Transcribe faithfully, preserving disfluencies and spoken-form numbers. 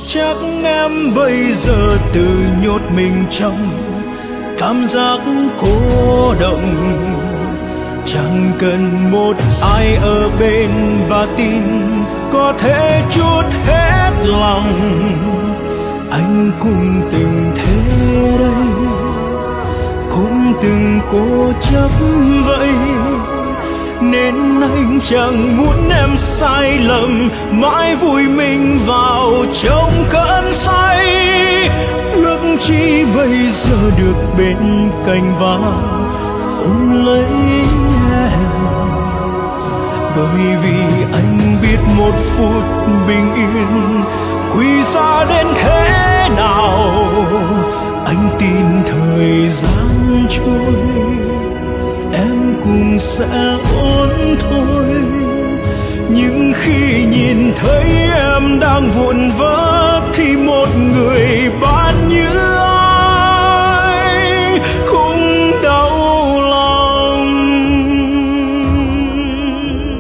chắc em bây giờ tự nhốt mình trong cảm giác cô động, chẳng cần một ai ở bên và tin có thể trút hết lòng. Anh cũng từng thế đây, cũng từng cố chấp vậy, nên anh chẳng muốn em sai lầm, mãi vùi mình vào trong cơn say. Ước chi bây giờ được bên cạnh và ôm lấy em, bởi vì anh biết một phút bình yên quý giá đến thế nào. Anh tin thời gian trôi em cũng sẽ ổn thôi, nhưng khi nhìn thấy em đang vụn vỡ